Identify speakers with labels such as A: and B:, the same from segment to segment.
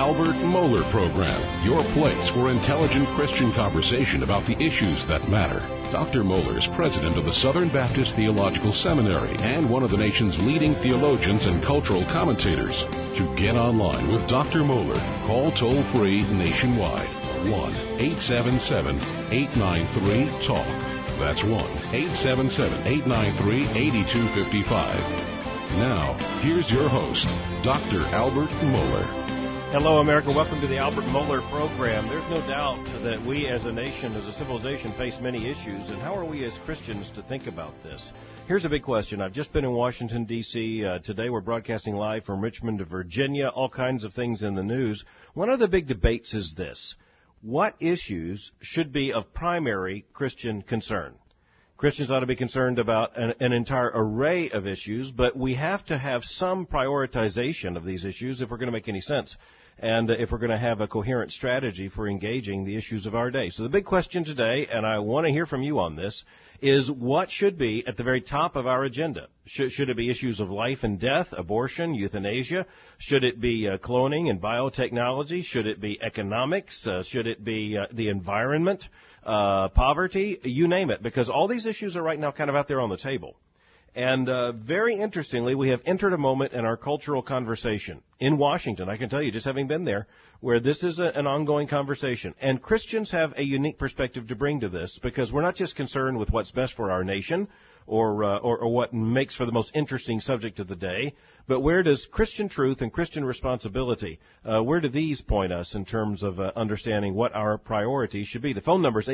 A: Albert Mohler Program, your place for intelligent Christian conversation about the issues that matter. Dr. Mohler is president of the Southern Baptist Theological Seminary and one of the nation's leading theologians and cultural commentators. To get online with Dr. Mohler, call toll-free nationwide, 1-877-893-TALK. That's 1-877-893-8255. Now, here's your host, Dr. Albert Mohler.
B: Hello, America. Welcome to the Albert Mohler Program. There's no doubt that we as a nation, as a civilization, face many issues. And how are we as Christians to think about this? Here's a big question. I've just been in Washington, D.C. Today we're broadcasting live from Richmond, Virginia. All kinds of things in the news. One of the big debates is this. What issues should be of primary Christian concern? Christians ought to be concerned about an entire array of issues, but we have to have some prioritization of these issues if we're going to make any sense, and if we're going to have a coherent strategy for engaging the issues of our day. So the big question today, and I want to hear from you on this, is what should be at the very top of our agenda? Should it be issues of life and death, abortion, euthanasia? Should it be cloning and biotechnology? Should it be economics? Should it be the environment? Poverty, you name it, because all these issues are right now kind of out there on the table. And very interestingly, we have entered a moment in our cultural conversation in Washington, I can tell you, just having been there, where this is an ongoing conversation. And Christians have a unique perspective to bring to this, because we're not just concerned with what's best for our nation or what makes for the most interesting subject of the day, but where does Christian truth and Christian responsibility, where do these point us in terms of understanding what our priorities should be? The phone number is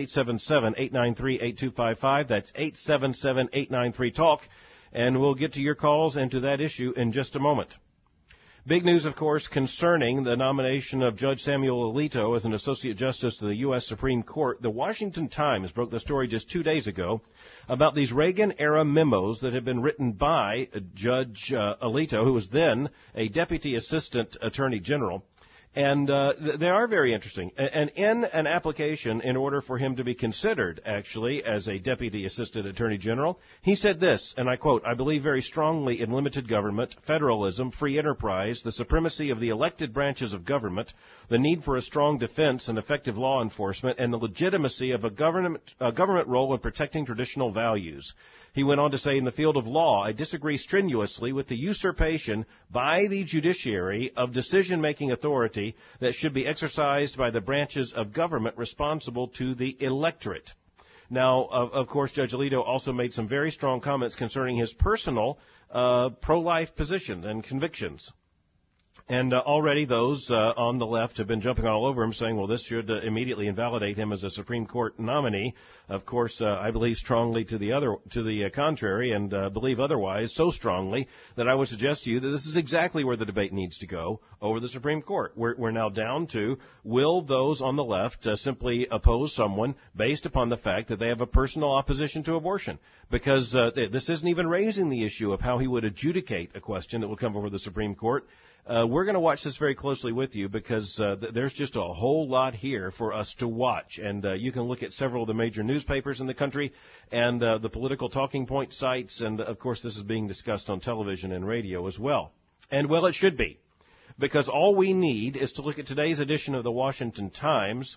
B: 877-893-8255. That's 877-893-TALK. And we'll get to your calls and to that issue in just a moment. Big news, of course, concerning the nomination of Judge Samuel Alito as an Associate Justice to the U.S. Supreme Court. The Washington Times broke the story just 2 days ago about these Reagan-era memos that had been written by Judge Alito, who was then a Deputy Assistant Attorney General. And they are very interesting. And in an application, in order for him to be considered, actually, as a Deputy Assistant Attorney General, he said this, and I quote, "I believe very strongly in limited government, federalism, free enterprise, the supremacy of the elected branches of government, the need for a strong defense and effective law enforcement, and the legitimacy of a government role in protecting traditional values." He went on to say, in the field of law, I disagree strenuously with the usurpation by the judiciary of decision-making authority that should be exercised by the branches of government responsible to the electorate. Now, of course, Judge Alito also made some very strong comments concerning his personal pro-life positions and convictions. And already those on the left have been jumping all over him, saying, well, this should immediately invalidate him as a Supreme Court nominee. Of course, I believe strongly to the contrary, and believe otherwise so strongly that I would suggest to you that this is exactly where the debate needs to go over the Supreme Court. We're now down to, will those on the left simply oppose someone based upon the fact that they have a personal opposition to abortion? Because this isn't even raising the issue of how he would adjudicate a question that will come over the Supreme Court. We're going to watch this very closely with you because there's just a whole lot here for us to watch. And you can look at several of the major newspapers in the country and the political talking point sites. And, of course, this is being discussed on television and radio as well. And, well, it should be, because all we need is to look at today's edition of the Washington Times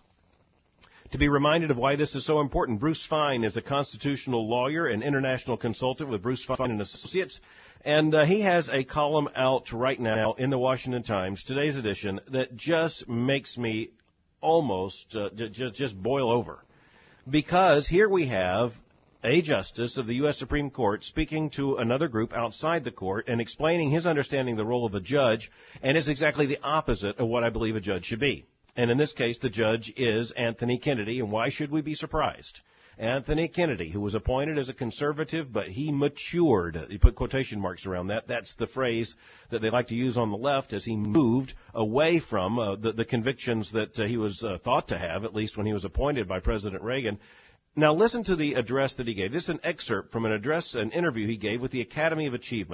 B: to be reminded of why this is so important. Bruce Fein is a constitutional lawyer and international consultant with Bruce Fein and Associates. And he has a column out right now in the Washington Times, today's edition, that just makes me almost just boil over. Because here we have a justice of the U.S. Supreme Court speaking to another group outside the court and explaining his understanding of the role of a judge, and it's exactly the opposite of what I believe a judge should be. And in this case, the judge is Anthony Kennedy, and why should we be surprised? Anthony Kennedy, who was appointed as a conservative, but he matured. You put quotation marks around that. That's the phrase that they like to use on the left as he moved away from the convictions that he was thought to have, at least when he was appointed by President Reagan. Now listen to the address that he gave. This is an excerpt from an interview he gave with the Academy of Achievement.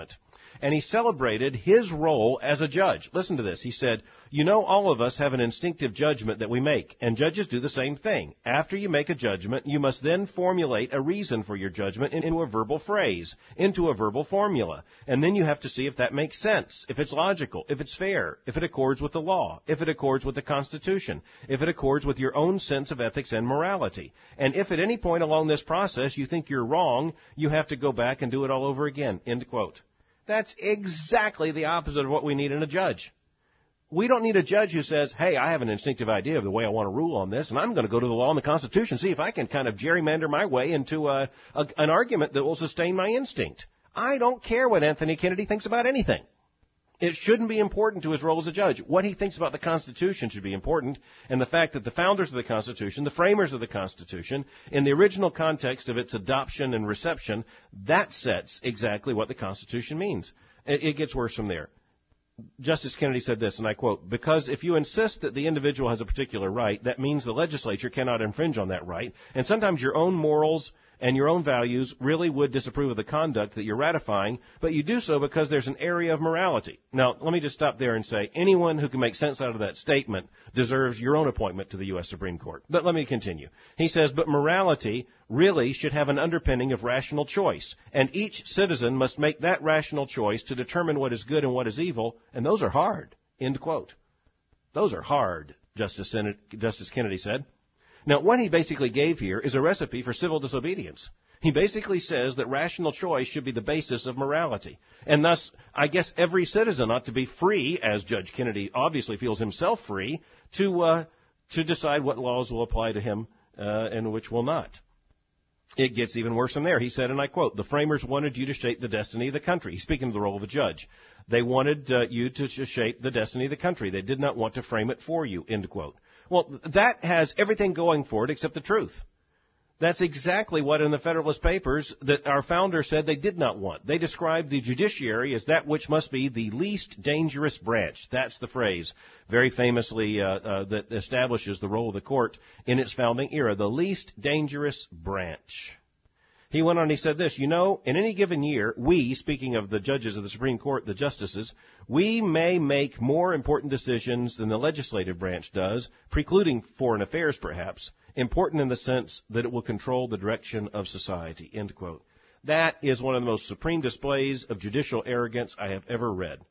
B: and he celebrated his role as a judge. Listen to this. He said, "You know, all of us have an instinctive judgment that we make, and judges do the same thing. After you make a judgment, you must then formulate a reason for your judgment into a verbal phrase, into a verbal formula. And then you have to see if that makes sense, if it's logical, if it's fair, if it accords with the law, if it accords with the Constitution, if it accords with your own sense of ethics and morality. And if at any point along this process you think you're wrong, you have to go back and do it all over again." End quote. That's exactly the opposite of what we need in a judge. We don't need a judge who says, "Hey, I have an instinctive idea of the way I want to rule on this, and I'm going to go to the law and the Constitution, see if I can kind of gerrymander my way into an argument that will sustain my instinct." I don't care what Anthony Kennedy thinks about anything. It shouldn't be important to his role as a judge. What he thinks about the Constitution should be important, and the fact that the founders of the Constitution, the framers of the Constitution, in the original context of its adoption and reception, that sets exactly what the Constitution means. It gets worse from there. Justice Kennedy said this, and I quote, "Because if you insist that the individual has a particular right, that means the legislature cannot infringe on that right, and sometimes your own morals and your own values really would disapprove of the conduct that you're ratifying, but you do so because there's an area of morality." Now, let me just stop there and say, anyone who can make sense out of that statement deserves your own appointment to the U.S. Supreme Court. But let me continue. He says, "But morality really should have an underpinning of rational choice, and each citizen must make that rational choice to determine what is good and what is evil, and those are hard." End quote. Those are hard, Justice Kennedy said. Now, what he basically gave here is a recipe for civil disobedience. He basically says that rational choice should be the basis of morality. And thus, I guess every citizen ought to be free, as Judge Kennedy obviously feels himself free, to decide what laws will apply to him and which will not. It gets even worse from there. He said, and I quote, "The framers wanted you to shape the destiny of the country." He's speaking of the role of a judge. "They wanted you to shape the destiny of the country. They did not want to frame it for you." End quote. Well, that has everything going for it except the truth. That's exactly what in the Federalist Papers that our founder said they did not want. They described the judiciary as that which must be the least dangerous branch. That's the phrase, very famously, that establishes the role of the court in its founding era, the least dangerous branch. He went on, he said this, "You know, in any given year, we," speaking of the judges of the Supreme Court, the justices, "we may make more important decisions than the legislative branch does, precluding foreign affairs perhaps, important in the sense that it will control the direction of society." End quote. That is one of the most supreme displays of judicial arrogance I have ever read.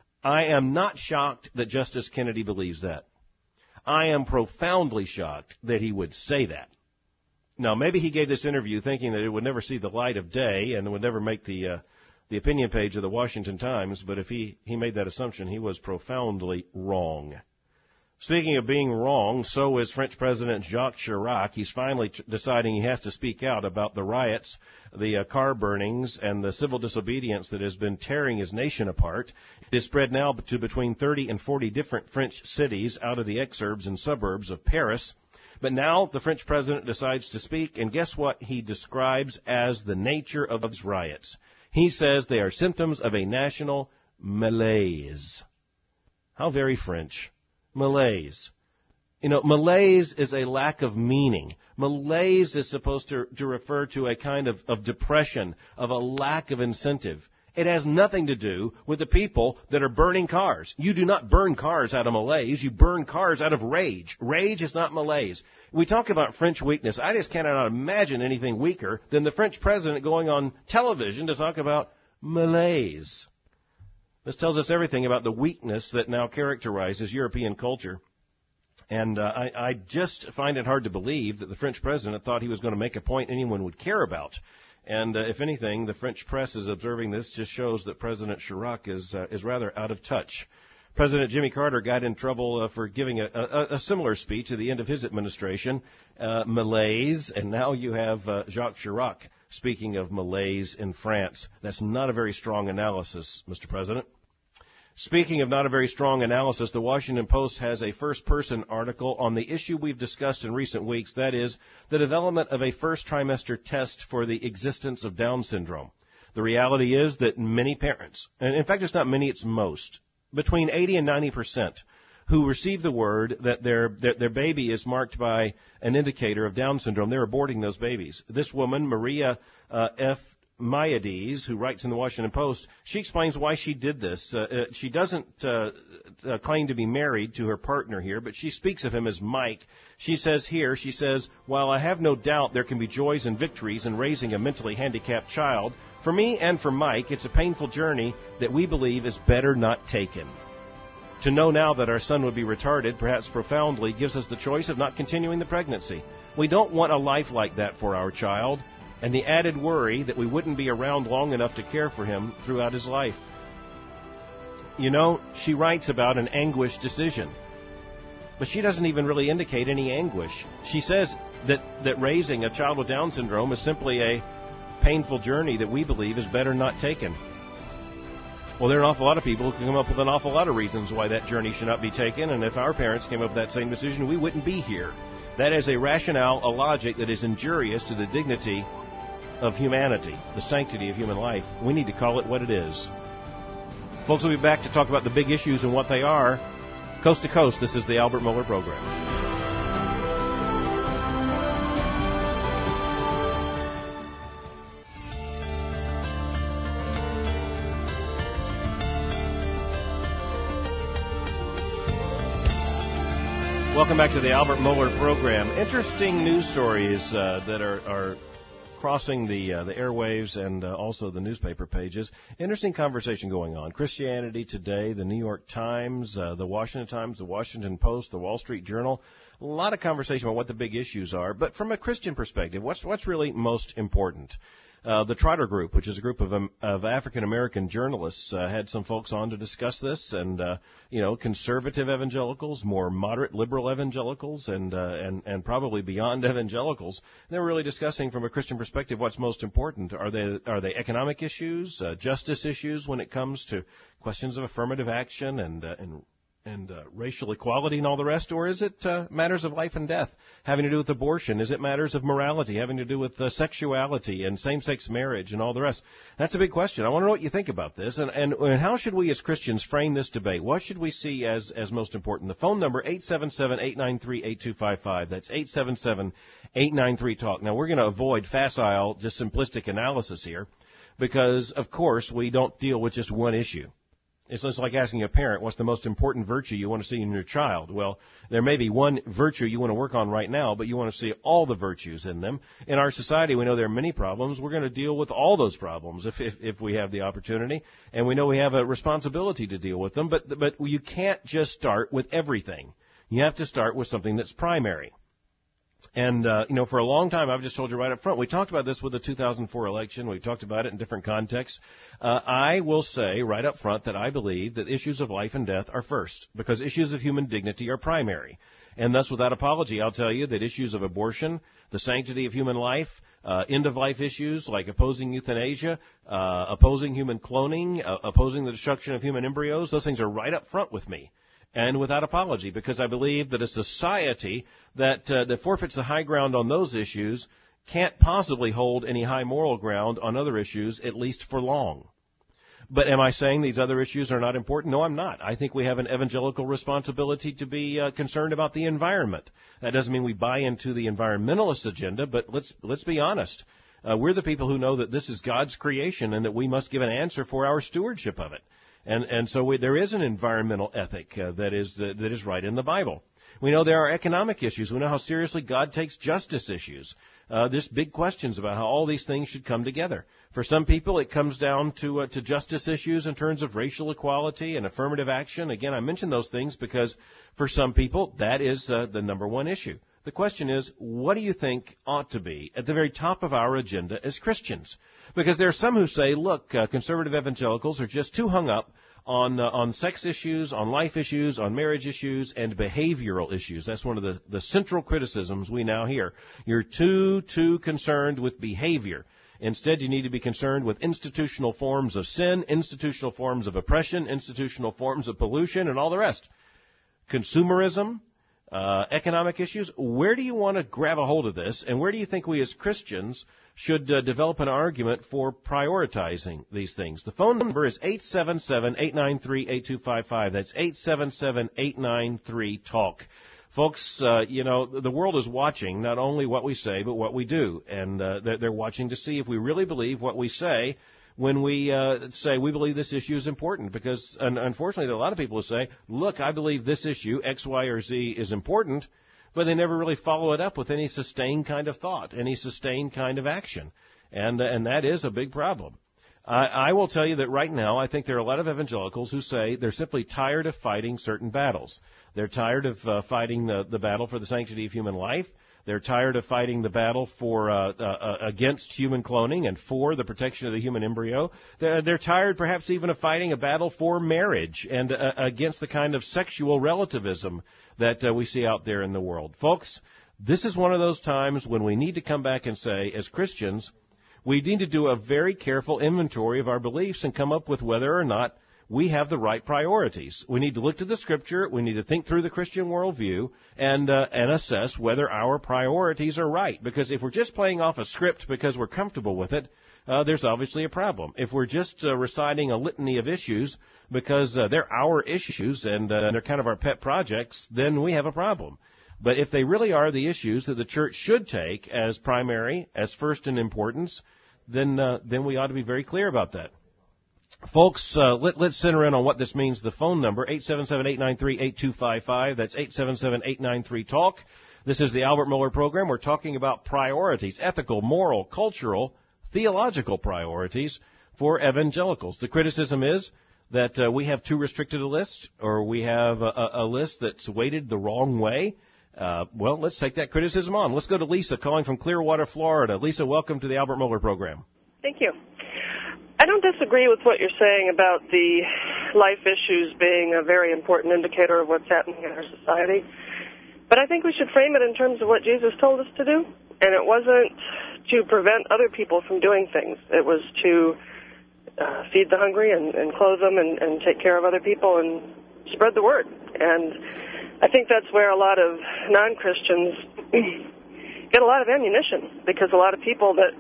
B: I am not shocked that Justice Kennedy believes that. I am profoundly shocked that he would say that. Now, maybe he gave this interview thinking that it would never see the light of day and would never make the opinion page of the Washington Times, but if he made that assumption, he was profoundly wrong. Speaking of being wrong, so is French President Jacques Chirac. He's finally deciding he has to speak out about the riots, the car burnings, and the civil disobedience that has been tearing his nation apart. It is spread now to between 30 and 40 different French cities out of the exurbs and suburbs of Paris. But now the French president decides to speak, and guess what he describes as the nature of these riots? He says they are symptoms of a national malaise. How very French. Malaise. You know, malaise is a lack of meaning. Malaise is supposed to refer to a kind of depression, of a lack of incentive. It has nothing to do with the people that are burning cars. You do not burn cars out of malaise. You burn cars out of rage. Rage is not malaise. We talk about French weakness. I just cannot imagine anything weaker than the French president going on television to talk about malaise. This tells us everything about the weakness that now characterizes European culture. And I just find it hard to believe that the French president thought he was going to make a point anyone would care about. And if anything, the French press is observing this just shows that President Chirac is rather out of touch. President Jimmy Carter got in trouble for giving a similar speech at the end of his administration, malaise, and now you have Jacques Chirac speaking of malaise in France. That's not a very strong analysis, Mr. President. Speaking of not a very strong analysis, the Washington Post has a first-person article on the issue we've discussed in recent weeks, that is, the development of a first-trimester test for the existence of Down syndrome. The reality is that many parents, and in fact it's not many, it's most, between 80 and 90% who receive the word that their baby is marked by an indicator of Down syndrome, they're aborting those babies. This woman, Maria F. Maiades, who writes in the Washington Post, she explains why she did this. She doesn't claim to be married to her partner here, but she speaks of him as Mike. She says, while I have no doubt there can be joys and victories in raising a mentally handicapped child, for me and for Mike, it's a painful journey that we believe is better not taken. To know now that our son would be retarded, perhaps profoundly, gives us the choice of not continuing the pregnancy. We don't want a life like that for our child, and the added worry that we wouldn't be around long enough to care for him throughout his life. You know, she writes about an anguished decision, but she doesn't even really indicate any anguish. She says that raising a child with Down syndrome is simply a painful journey that we believe is better not taken. Well, there are an awful lot of people who can come up with an awful lot of reasons why that journey should not be taken, and if our parents came up with that same decision, we wouldn't be here. That is a rationale, a logic that is injurious to the dignity of humanity, the sanctity of human life. We need to call it what it is. Folks, we'll be back to talk about the big issues and what they are. Coast to Coast, this is the Albert Mohler Program. Welcome back to the Albert Mohler Program. Interesting news stories that are crossing the airwaves and also the newspaper pages. Interesting conversation going on. Christianity Today, the New York Times, the Washington Times, the Washington Post, the Wall Street Journal. A lot of conversation about what the big issues are. But from a Christian perspective, what's really most important? The Trotter Group, which is a group of African-American journalists, had some folks on to discuss this, and conservative evangelicals, more moderate liberal evangelicals, and probably beyond evangelicals. They were really discussing from a Christian perspective what's most important. Are they economic issues, justice issues when it comes to questions of affirmative action and racial equality and all the rest, or is it matters of life and death having to do with abortion? Is it matters of morality having to do with sexuality and same-sex marriage and all the rest? That's a big question. I want to know what you think about this, and how should we as Christians frame this debate? What should we see as most important? The phone number, 877-893-8255. That's 877-893-TALK. Now, we're going to avoid facile, just simplistic analysis here because, of course, we don't deal with just one issue. It's just like asking a parent, what's the most important virtue you want to see in your child? Well, there may be one virtue you want to work on right now, but you want to see all the virtues in them. In our society, we know there are many problems. We're going to deal with all those problems if we have the opportunity, and we know we have a responsibility to deal with them, but you can't just start with everything. You have to start with something that's primary. And, for a long time, I've just told you right up front, we talked about this with the 2004 election. We talked about it in different contexts. I will say right up front that I believe that issues of life and death are first, because issues of human dignity are primary. And thus, without apology, I'll tell you that issues of abortion, the sanctity of human life, end-of-life issues like opposing euthanasia, opposing human cloning, opposing the destruction of human embryos, those things are right up front with me. And without apology, because I believe that a society that forfeits the high ground on those issues can't possibly hold any high moral ground on other issues, at least for long. But am I saying these other issues are not important? No, I'm not. I think we have an evangelical responsibility to be concerned about the environment. That doesn't mean we buy into the environmentalist agenda, but let's be honest. We're the people who know that this is God's creation and that we must give an answer for our stewardship of it. And so there is an environmental ethic that is right in the Bible. We know there are economic issues. We know how seriously God takes justice issues. There's big questions about how all these things should come together. For some people, it comes down to justice issues in terms of racial equality and affirmative action. Again, I mention those things because for some people, that is the number one issue. The question is, what do you think ought to be at the very top of our agenda as Christians? Because there are some who say, look, conservative evangelicals are just too hung up on sex issues, on life issues, on marriage issues, and behavioral issues. That's one of the central criticisms we now hear. You're too concerned with behavior. Instead, you need to be concerned with institutional forms of sin, institutional forms of oppression, institutional forms of pollution, and all the rest. Consumerism, economic issues. Where do you want to grab a hold of this, and where do you think we as Christians should develop an argument for prioritizing these things? The phone number is 877-893-8255. That's 877-893-TALK. Folks, the world is watching not only what we say, but what we do. And they're watching to see if we really believe what we say when we say we believe this issue is important. Because, unfortunately, there are a lot of people who say, look, I believe this issue, X, Y, or Z, is important, but they never really follow it up with any sustained kind of thought, any sustained kind of action. And that is a big problem. I will tell you that right now I think there are a lot of evangelicals who say they're simply tired of fighting certain battles. They're tired of fighting the battle for the sanctity of human life. They're tired of fighting the battle for against human cloning and for the protection of the human embryo. They're tired perhaps even of fighting a battle for marriage and against the kind of sexual relativism that we see out there in the world. Folks, this is one of those times when we need to come back and say, as Christians, we need to do a very careful inventory of our beliefs and come up with whether or not we have the right priorities. We need to look to the Scripture. We need to think through the Christian worldview and assess whether our priorities are right. Because if we're just playing off a script because we're comfortable with it, there's obviously a problem. If we're just reciting a litany of issues because they're our issues and they're kind of our pet projects, then we have a problem. But if they really are the issues that the church should take as primary, as first in importance, then we ought to be very clear about that. Folks, let's center in on what this means. The phone number, 877-893-8255. That's 877-893-TALK. This is the Albert Mohler Program. We're talking about priorities, ethical, moral, cultural, theological priorities for evangelicals. The criticism is that we have too restricted a list, or we have a list that's weighted the wrong way. Well, let's take that criticism on. Let's go to Lisa calling from Clearwater, Florida. Lisa, welcome to the Albert Mohler Program.
C: Thank you. I don't disagree with what you're saying about the life issues being a very important indicator of what's happening in our society. But I think we should frame it in terms of what Jesus told us to do. And it wasn't to prevent other people from doing things. It was to feed the hungry and clothe them and take care of other people and spread the word. And I think that's where a lot of non-Christians get a lot of ammunition, because a lot of people that,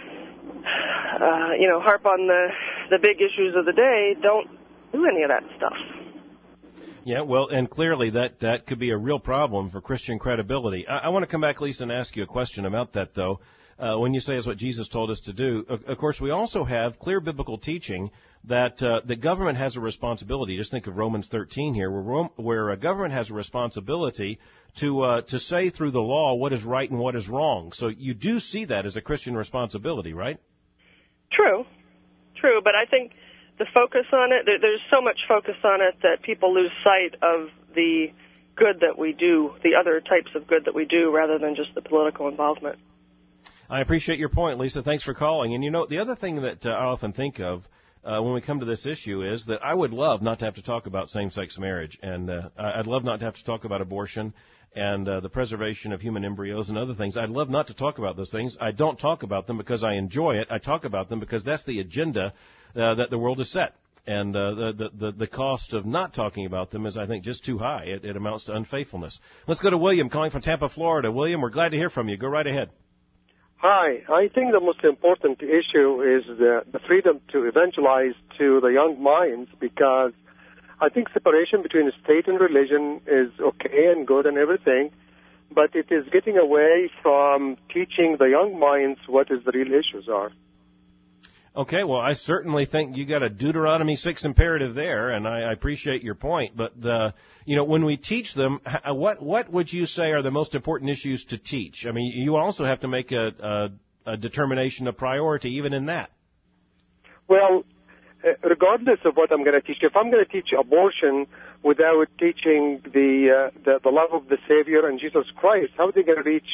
C: harp on the big issues of the day don't do any of that stuff.
B: Yeah, well, and clearly that could be a real problem for Christian credibility. I want to come back, Lisa, and ask you a question about that, though. When you say it's what Jesus told us to do, of course, we also have clear biblical teaching that the government has a responsibility. Just think of Romans 13 here, where a government has a responsibility to say through the law what is right and what is wrong. So you do see that as a Christian responsibility, right? True,
C: but I think the focus on it, there's so much focus on it that people lose sight of the good that we do, the other types of good that we do, rather than just the political involvement.
B: I appreciate your point, Lisa. Thanks for calling. And, the other thing that I often think of when we come to this issue is that I would love not to have to talk about same-sex marriage, and I'd love not to have to talk about abortion and the preservation of human embryos and other things. I'd love not to talk about those things. I don't talk about them because I enjoy it. I talk about them because that's the agenda that the world has set. And the cost of not talking about them is, I think, just too high. It amounts to unfaithfulness. Let's go to William calling from Tampa, Florida. William, we're glad to hear from you. Go right ahead.
D: Hi. I think the most important issue is the freedom to evangelize to the young minds, because I think separation between state and religion is okay and good and everything, but it is getting away from teaching the young minds what the real issues are.
B: Okay, well, I certainly think you got a Deuteronomy 6 imperative there, and I appreciate your point. But when we teach them, what would you say are the most important issues to teach? I mean, you also have to make a determination of priority, even in that.
D: Well, regardless of what I'm going to teach, if I'm going to teach abortion without teaching the love of the Savior and Jesus Christ, how are they going to reach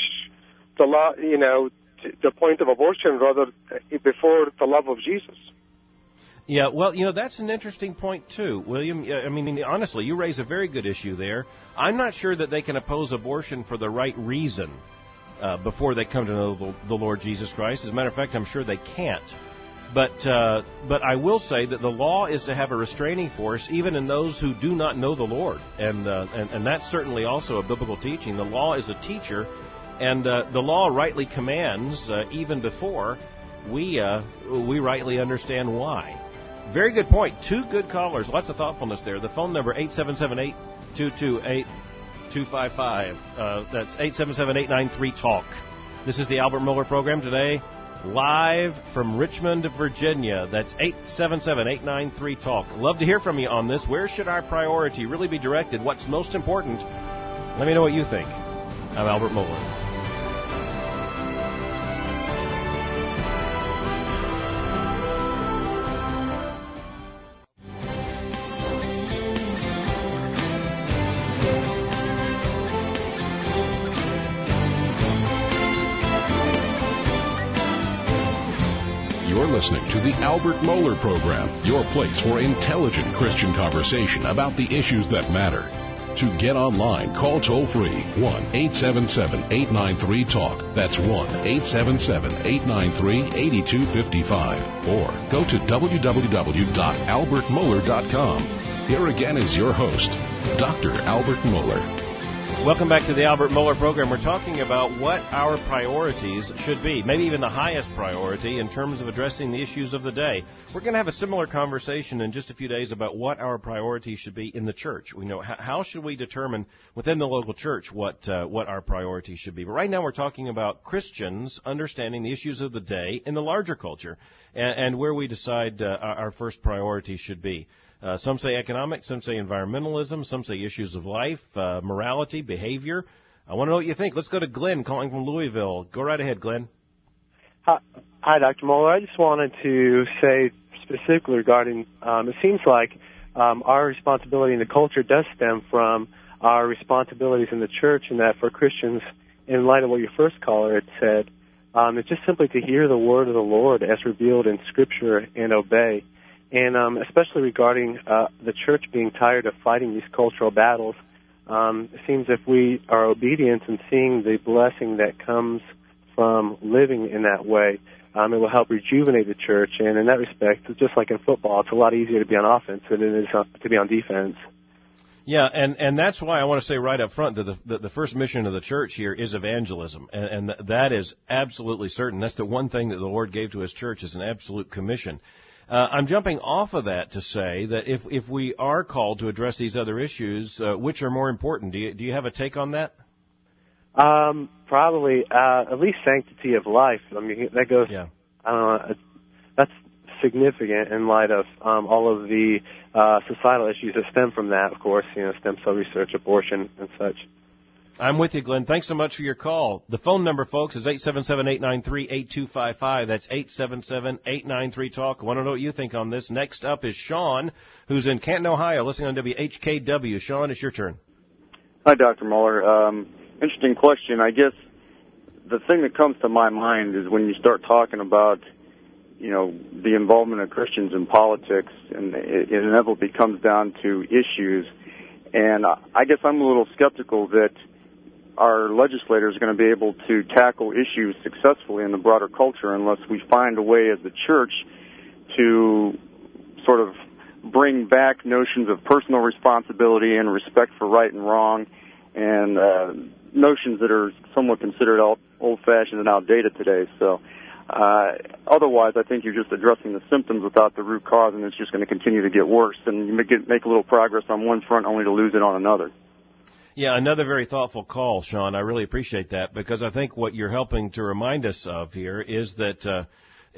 D: the point of abortion rather before the love of Jesus?
B: Yeah, well, that's an interesting point, too, William. I mean, honestly, you raise a very good issue there. I'm not sure that they can oppose abortion for the right reason before they come to know the Lord Jesus Christ. As a matter of fact, I'm sure they can't. But I will say that the law is to have a restraining force even in those who do not know the Lord. And that's certainly also a biblical teaching. The law is a teacher, and the law rightly commands even before we rightly understand why. Very good point. Two good callers. Lots of thoughtfulness there. The phone number, 877-8228. That's 877-893-TALK. This is the Albert Mohler Program today, live from Richmond, Virginia. That's 877-893-TALK. Love to hear from you on this. Where should our priority really be directed? What's most important? Let me know what you think. I'm Albert Mohler.
A: Listening to the Albert Mohler Program, your place for intelligent Christian conversation about the issues that matter. To get online, call toll-free 1-877-893-TALK. That's 1-877-893-8255. Or go to www.albertmohler.com. Here again is your host, Dr. Albert Mohler.
B: Welcome back to the Albert Mohler Program. We're talking about what our priorities should be, maybe even the highest priority in terms of addressing the issues of the day. We're going to have a similar conversation in just a few days about what our priorities should be in the church. We know how should we determine within the local church what our priorities should be. But right now we're talking about Christians understanding the issues of the day in the larger culture and where we decide our first priority should be. Some say economic, some say environmentalism, some say issues of life, morality, behavior. I want to know what you think. Let's go to Glenn calling from Louisville. Go right ahead, Glenn.
E: Hi, Dr. Mohler. I just wanted to say specifically regarding, it seems like our responsibility in the culture does stem from our responsibilities in the church, and that for Christians, in light of what your first caller had said, it's just simply to hear the word of the Lord as revealed in Scripture and obey. And especially regarding the church being tired of fighting these cultural battles, it seems if we are obedient and seeing the blessing that comes from living in that way, it will help rejuvenate the church. And in that respect, just like in football, it's a lot easier to be on offense than it is to be on defense.
B: Yeah, and that's why I want to say right up front that the first mission of the church here is evangelism, and that is absolutely certain. That's the one thing that the Lord gave to His church is an absolute commission. I'm jumping off of that to say that if we are called to address these other issues, which are more important? Do you have a take on that?
E: Probably at least sanctity of life. I mean, that goes.
B: Yeah.
E: That's significant in light of all of the societal issues that stem from that. Of course, stem cell research, abortion, and such.
B: I'm with you, Glenn. Thanks so much for your call. The phone number, folks, is 877-893-8255. That's 877-893-TALK. I want to know what you think on this. Next up is Sean, who's in Canton, Ohio, listening on WHKW. Sean, it's your turn.
F: Hi, Dr. Mohler. Interesting question. I guess the thing that comes to my mind is when you start talking about, the involvement of Christians in politics, and it inevitably comes down to issues. And I guess I'm a little skeptical that our legislators are going to be able to tackle issues successfully in the broader culture unless we find a way as the church to sort of bring back notions of personal responsibility and respect for right and wrong, and notions that are somewhat considered old-fashioned and outdated today. So otherwise, I think you're just addressing the symptoms without the root cause, and it's just going to continue to get worse. And you make a little progress on one front only to lose it on another.
B: Yeah, another very thoughtful call, Sean. I really appreciate that, because I think what you're helping to remind us of here is that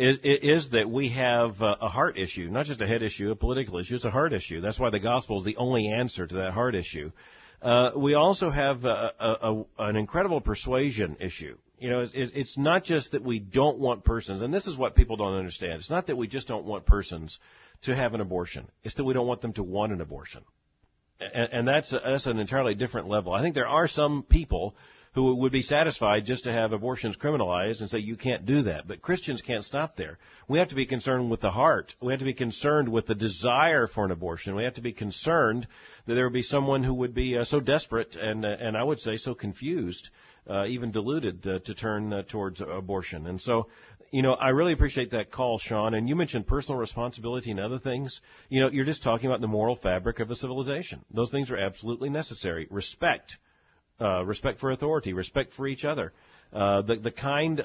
B: we have a heart issue, not just a head issue, a political issue. It's a heart issue. That's why the gospel is the only answer to that heart issue. We also have an incredible persuasion issue. It's not just that we don't want persons, and this is what people don't understand. It's not that we just don't want persons to have an abortion. It's that we don't want them to want an abortion. And that's an entirely different level. I think there are some people who would be satisfied just to have abortions criminalized and say you can't do that. But Christians can't stop there. We have to be concerned with the heart. We have to be concerned with the desire for an abortion. We have to be concerned that there would be someone who would be so desperate and I would say so confused, even deluded, to turn towards abortion. And so, I really appreciate that call, Sean. And you mentioned personal responsibility and other things. You're just talking about the moral fabric of a civilization. Those things are absolutely necessary. Respect for authority, respect for each other, the kind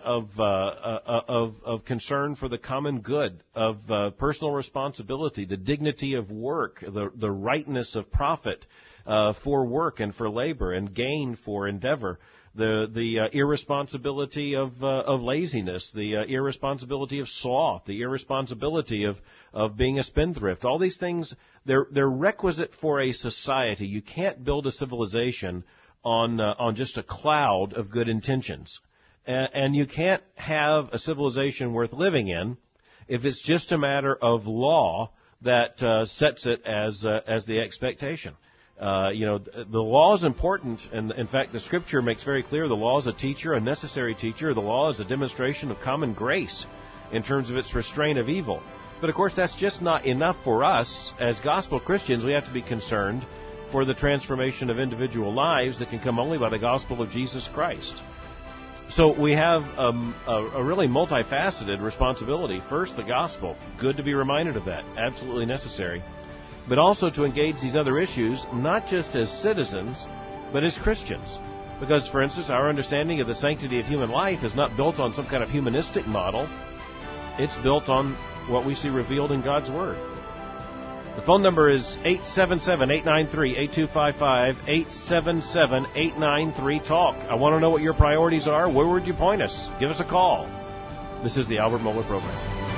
B: of concern for the common good, of personal responsibility, the dignity of work, the rightness of profit, for work and for labor and gain for endeavor. The irresponsibility of laziness, the irresponsibility of sloth, the irresponsibility of being a spendthrift. All these things, they're requisite for a society. You can't build a civilization on just a cloud of good intentions. And you can't have a civilization worth living in if it's just a matter of law that sets it as the expectation. The law is important, and in fact, the Scripture makes very clear the law is a teacher, a necessary teacher. The law is a demonstration of common grace in terms of its restraint of evil. But of course, that's just not enough for us. As gospel Christians, we have to be concerned for the transformation of individual lives that can come only by the gospel of Jesus Christ. So we have a really multifaceted responsibility. First, the gospel. Good to be reminded of that. Absolutely necessary. But also to engage these other issues, not just as citizens, but as Christians. Because, for instance, our understanding of the sanctity of human life is not built on some kind of humanistic model. It's built on what we see revealed in God's Word. The phone number is 877-893-8255, 877-893-TALK. I want to know what your priorities are. Where would you point us? Give us a call. This is the Albert Mohler Program.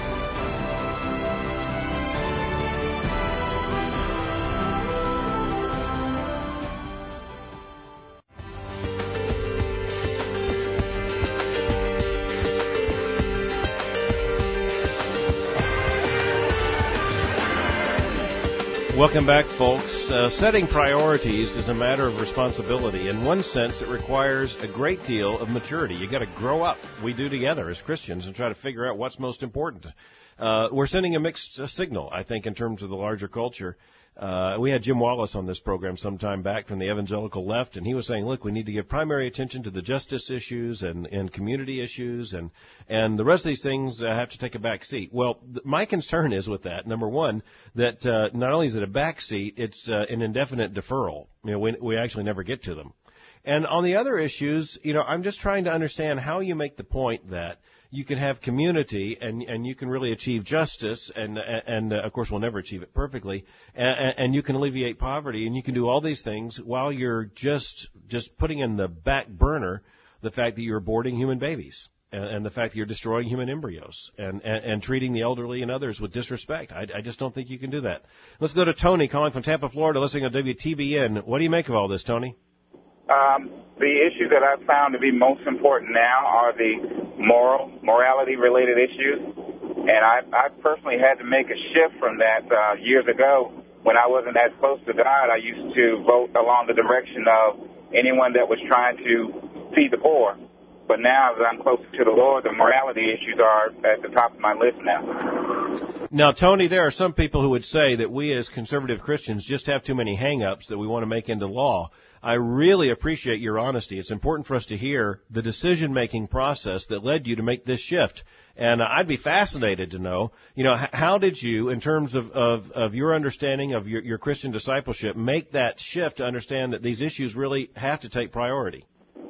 B: Welcome back, folks. Setting priorities is a matter of responsibility. In one sense, it requires a great deal of maturity. You've got to grow up. We do together as Christians and try to figure out what's most important. We're sending a mixed signal, I think, in terms of the larger culture. We had Jim Wallace on this program some time back from the evangelical left, and he was saying, look, we need to give primary attention to the justice issues and community issues, and the rest of these things have to take a back seat. Well, my concern is with that, number one, that not only is it a back seat, it's an indefinite deferral. We actually never get to them. And on the other issues, I'm just trying to understand how you make the point that you can have community and you can really achieve justice and of course we'll never achieve it perfectly and you can alleviate poverty and you can do all these things while you're just putting in the back burner the fact that you're aborting human babies and the fact that you're destroying human embryos and treating the elderly and others with disrespect. I just don't think you can do that. Let's go to Tony calling from Tampa, Florida, listening on WTBN. What do you make of all this, Tony?
G: The issues that I've found to be most important now are the morality-related issues. And I personally had to make a shift from that years ago. When I wasn't as close to God, I used to vote along the direction of anyone that was trying to feed the poor. But now, as I'm closer to the Lord, the morality issues are at the top of my list now.
B: Now, Tony, there are some people who would say that we as conservative Christians just have too many hang-ups that we want to make into law. I really appreciate your honesty. It's important for us to hear the decision-making process that led you to make this shift. And I'd be fascinated to know, how did you, in terms of your understanding of your Christian discipleship, make that shift to understand that these issues really have to take priority?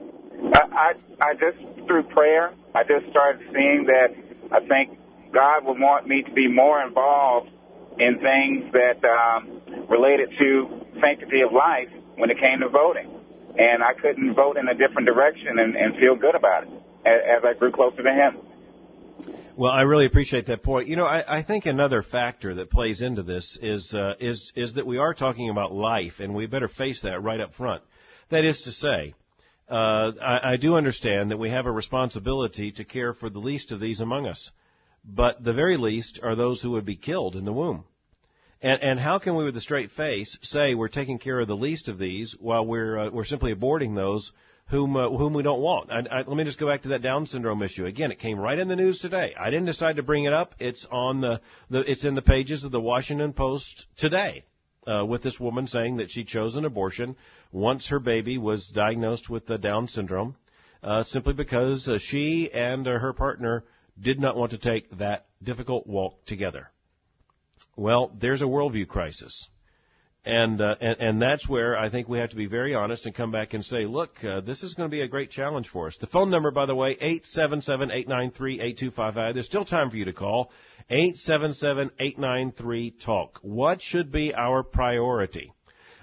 G: I just, through prayer, I just started seeing that I think God would want me to be more involved in things that related to sanctity of life when it came to voting. And I couldn't vote in a different direction and feel good about it as I grew closer to Him.
B: Well, I really appreciate that point. I think another factor that plays into this is that we are talking about life, and we better face that right up front. That is to say, I do understand that we have a responsibility to care for the least of these among us, but the very least are those who would be killed in the womb. And how can we, with a straight face, say we're taking care of the least of these while we're simply aborting those whom we don't want? Let me just go back to that Down syndrome issue again. It came right in the news today. I didn't decide to bring it up. It's on it's in the pages of the Washington Post today, with this woman saying that she chose an abortion once her baby was diagnosed with the Down syndrome, simply because she and her partner did not want to take that difficult walk together. Well, there's a worldview crisis. And that's where I think we have to be very honest and come back and say, look, this is going to be a great challenge for us. The phone number, by the way, 877-893-8255. There's still time for you to call. 877-893-TALK. What should be our priority?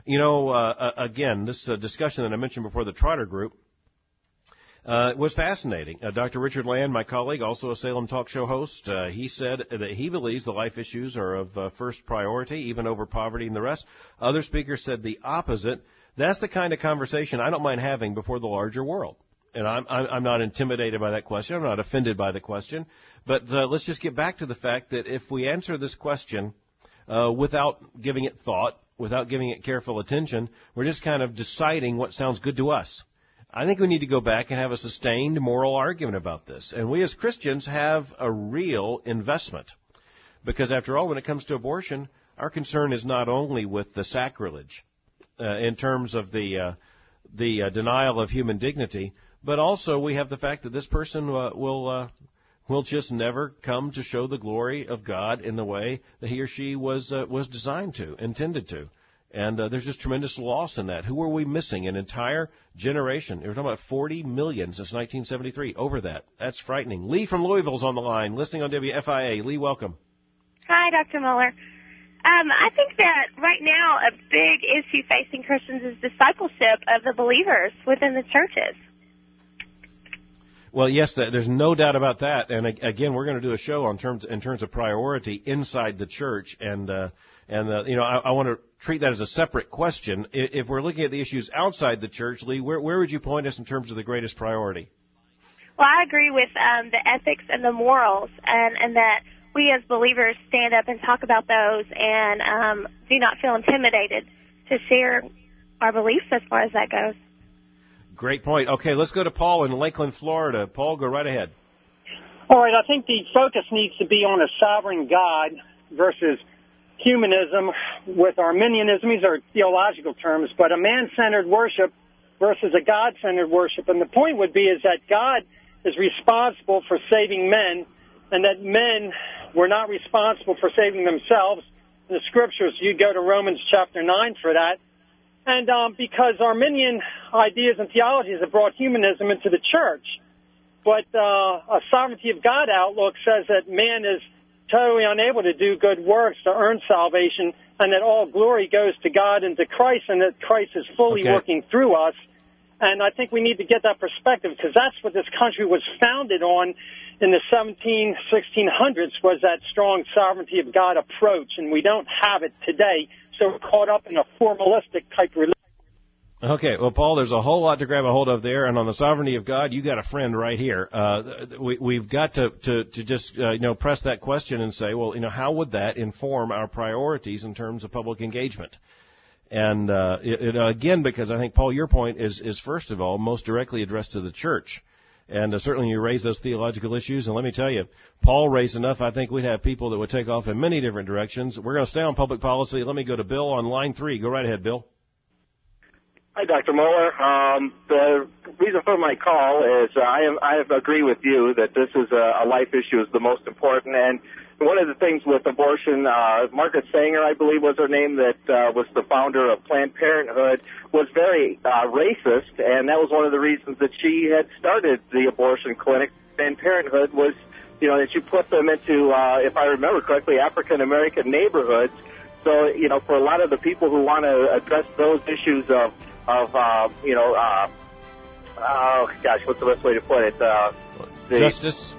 B: Again, this discussion that I mentioned before, the Trotter Group, was fascinating. Dr. Richard Land, my colleague, also a Salem talk show host, he said that he believes the life issues are of first priority, even over poverty and the rest. Other speakers said the opposite. That's the kind of conversation I don't mind having before the larger world. And I'm not intimidated by that question. I'm not offended by the question. But let's just get back to the fact that if we answer this question without giving it thought, without giving it careful attention, we're just kind of deciding what sounds good to us. I think we need to go back and have a sustained moral argument about this. And we as Christians have a real investment. Because after all, when it comes to abortion, our concern is not only with the sacrilege in terms of the denial of human dignity, but also we have the fact that this person will just never come to show the glory of God in the way that he or she was designed to, intended to. And there's just tremendous loss in that. Who are we missing? An entire generation. We're talking about 40 million since 1973. Over that. That's frightening. Lee from Louisville's on the line, listening on WFIA. Lee, welcome.
H: Hi, Dr. Moeller. I think that right now a big issue facing Christians is discipleship of the believers within the churches.
B: Well, yes, there's no doubt about that. And again, we're going to do a show in terms of priority inside the church. And I want to treat that as a separate question. If we're looking at the issues outside the church, Lee, where would you point us in terms of the greatest priority?
H: Well, I agree with the ethics and the morals, and that we as believers stand up and talk about those and do not feel intimidated to share our beliefs as far as that goes.
B: Great point. Okay, let's go to Paul in Lakeland, Florida. Paul, go right ahead.
I: All right, I think the focus needs to be on a sovereign God versus humanism with Arminianism. These are theological terms, but a man-centered worship versus a God-centered worship. And the point would be is that God is responsible for saving men, and that men were not responsible for saving themselves. In the Scriptures, you go to Romans chapter 9 for that. And because Arminian ideas and theologies have brought humanism into the church. But a sovereignty of God outlook says that man is totally unable to do good works to earn salvation, and that all glory goes to God and to Christ, and that Christ is fully working through us. And I think we need to get that perspective, because that's what this country was founded on in the 1600s, was that strong sovereignty of God approach, and we don't have it today. So we're caught up in a formalistic type religion.
B: Okay, well, Paul, there's a whole lot to grab a hold of there, and on the sovereignty of God, you got a friend right here. We've got to just press that question and say, well, how would that inform our priorities in terms of public engagement? And again, because I think, Paul, your point is first of all most directly addressed to the church. And certainly you raise those theological issues. And let me tell you, Paul raised enough. I think we'd have people that would take off in many different directions. We're going to stay on public policy. Let me go to Bill on line 3. Go right ahead, Bill.
J: Hi, Dr. Moeller. The reason for my call is I agree with you that this is a life issue is the most important. And one of the things with abortion, Margaret Sanger, I believe was her name, that was the founder of Planned Parenthood, was very racist, and that was one of the reasons that she had started the abortion clinic. Planned Parenthood was, that you put them into, if I remember correctly, African-American neighborhoods. So, for a lot of the people who want to address those issues of what's the best way to put it?
B: Justice?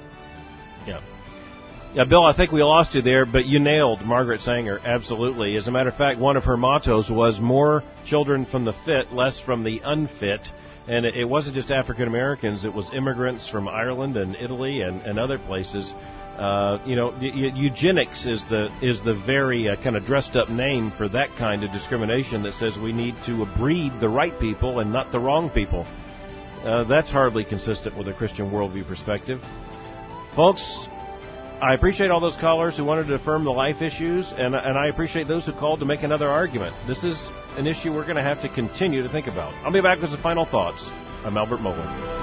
B: Yeah, Bill, I think we lost you there, but you nailed Margaret Sanger, absolutely. As a matter of fact, one of her mottos was more children from the fit, less from the unfit. And it wasn't just African Americans, it was immigrants from Ireland and Italy and other places. Eugenics is the very kind of dressed up name for that kind of discrimination that says we need to breed the right people and not the wrong people. That's hardly consistent with a Christian worldview perspective. Folks, I appreciate all those callers who wanted to affirm the life issues, and I appreciate those who called to make another argument. This is an issue we're going to have to continue to think about. I'll be back with some final thoughts. I'm Albert Mohler.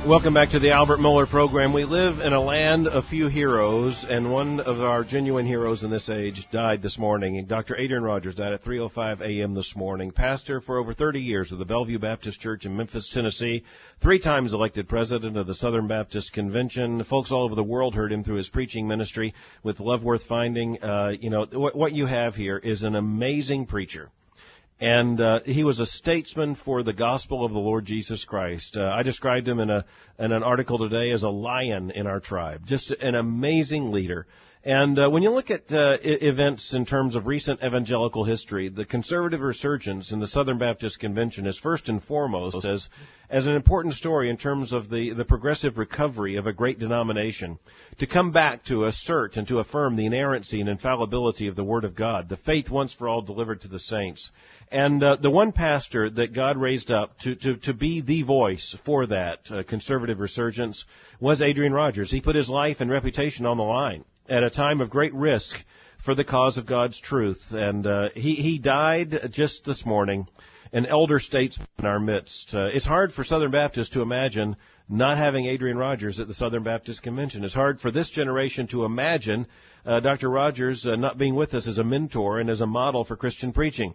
B: Welcome back to the Albert Mohler program. We live in a land of few heroes, and one of our genuine heroes in this age died this morning. Dr. Adrian Rogers died at 3:05 a.m. this morning. Pastor for over 30 years of the Bellevue Baptist Church in Memphis, Tennessee. 3 times elected president of the Southern Baptist Convention. Folks all over the world heard him through his preaching ministry with Love Worth Finding. What you have here is an amazing preacher. And he was a statesman for the gospel of the Lord Jesus Christ. I described him in an article today as a lion in our tribe. Just an amazing leader. And when you look at events in terms of recent evangelical history, the conservative resurgence in the Southern Baptist Convention is first and foremost as an important story in terms of the progressive recovery of a great denomination, to come back to assert and to affirm the inerrancy and infallibility of the Word of God, the faith once for all delivered to the saints. And the one pastor that God raised up to be the voice for that conservative resurgence was Adrian Rogers. He put his life and reputation on the line at a time of great risk for the cause of God's truth. And he died just this morning, an elder statesman in our midst. It's hard for Southern Baptists to imagine not having Adrian Rogers at the Southern Baptist Convention. It's hard for this generation to imagine Dr. Rogers not being with us as a mentor and as a model for Christian preaching.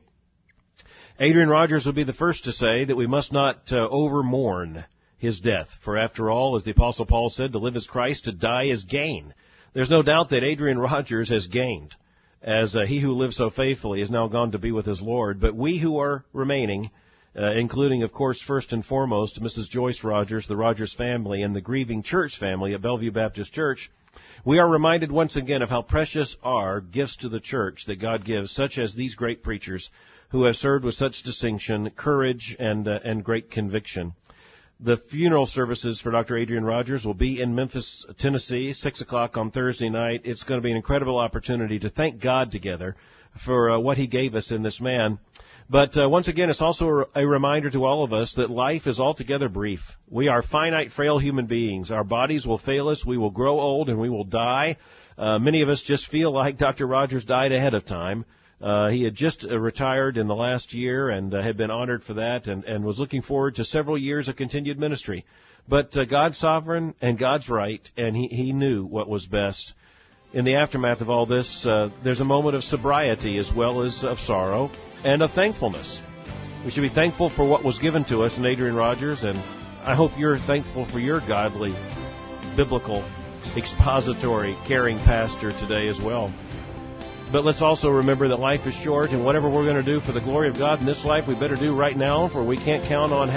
B: Adrian Rogers will be the first to say that we must not overmourn his death. For after all, as the Apostle Paul said, to live is Christ, to die is gain. There's no doubt that Adrian Rogers has gained, as he who lives so faithfully is now gone to be with his Lord. But we who are remaining, including, of course, first and foremost, Mrs. Joyce Rogers, the Rogers family, and the grieving church family at Bellevue Baptist Church, we are reminded once again of how precious are gifts to the church that God gives, such as these great preachers who have served with such distinction, courage, and great conviction. The funeral services for Dr. Adrian Rogers will be in Memphis, Tennessee, 6 o'clock on Thursday night. It's going to be an incredible opportunity to thank God together for what He gave us in this man. But once again, it's also a reminder to all of us that life is altogether brief. We are finite, frail human beings. Our bodies will fail us. We will grow old and we will die. Many of us just feel like Dr. Rogers died ahead of time. He had just retired in the last year and had been honored for that and was looking forward to several years of continued ministry. But God's sovereign and God's right, and he knew what was best. In the aftermath of all this, there's a moment of sobriety as well as of sorrow and of thankfulness. We should be thankful for what was given to us in Adrian Rogers, and I hope you're thankful for your godly, biblical, expository, caring pastor today as well. But let's also remember that life is short, and whatever we're going to do for the glory of God in this life, we better do right now, for we can't count on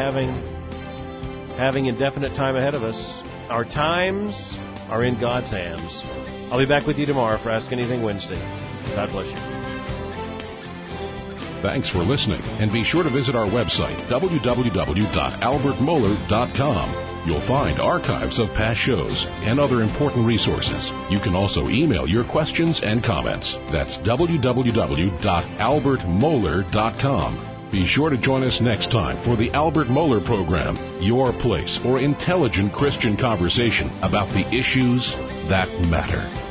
B: having indefinite time ahead of us. Our times are in God's hands. I'll be back with you tomorrow for Ask Anything Wednesday. God bless you.
A: Thanks for listening, and be sure to visit our website, www.albertmohler.com. You'll find archives of past shows and other important resources. You can also email your questions and comments. That's www.albertmohler.com. Be sure to join us next time for the Albert Mohler Program, your place for intelligent Christian conversation about the issues that matter.